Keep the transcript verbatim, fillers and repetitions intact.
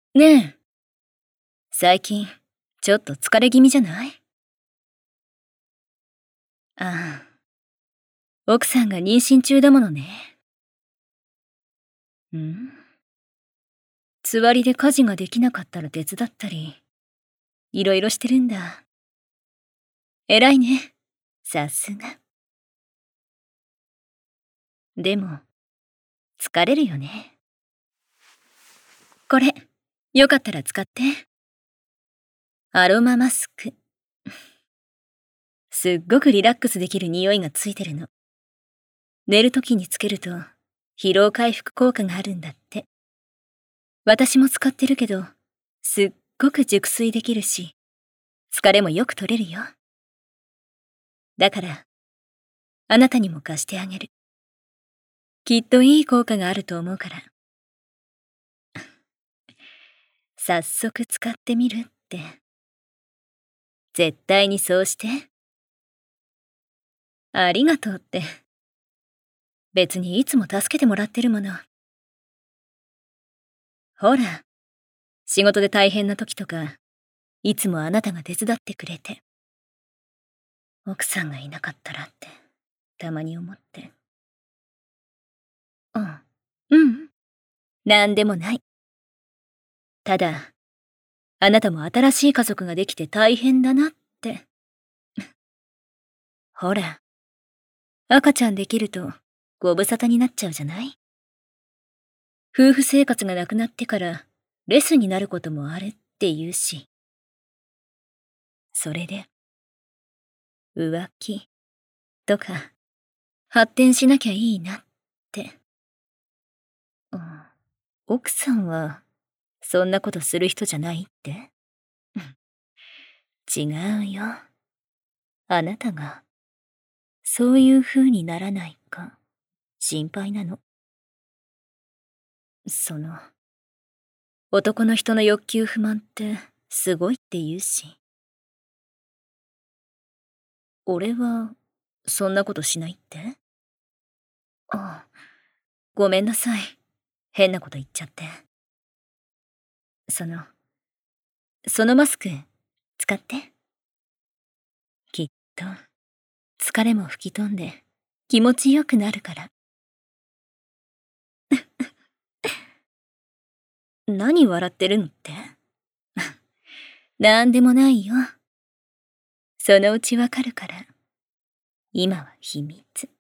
ねえ、最近、ちょっと疲れ気味じゃない？ああ、奥さんが妊娠中だものね。ん？つわりで家事ができなかったら手伝ったり、いろいろしてるんだ。偉いね。さすが。でも、疲れるよね。これ、よかったら使って。アロママスク。すっごくリラックスできる匂いがついてるの。寝るときにつけると、疲労回復効果があるんだって。私も使ってるけど、すっごく熟睡できるし、疲れもよく取れるよ。だから、あなたにも貸してあげる。きっといい効果があると思うから。早速使ってみるって。絶対にそうして。ありがとうって。別にいつも助けてもらってるもの。ほら、仕事で大変な時とか、いつもあなたが手伝ってくれて。奥さんがいなかったらって、たまに思って。うん。うん。なんでもない。ただ、あなたも新しい家族ができて大変だなって。ほら、赤ちゃんできるとご無沙汰になっちゃうじゃない？夫婦生活がなくなってからレスになることもあるって言うし。それで、浮気とか発展しなきゃいいなって。うん、奥さんはそんなことする人じゃないって？違うよ。あなたがそういう風にならないか心配なの。その、男の人の欲求不満ってすごいって言うし。俺はそんなことしないって？ああ、ごめんなさい。変なこと言っちゃって。その、そのマスク使って。きっと疲れも吹き飛んで気持ちよくなるから。何笑ってるのって？なんでもないよ。そのうちわかるから。今は秘密。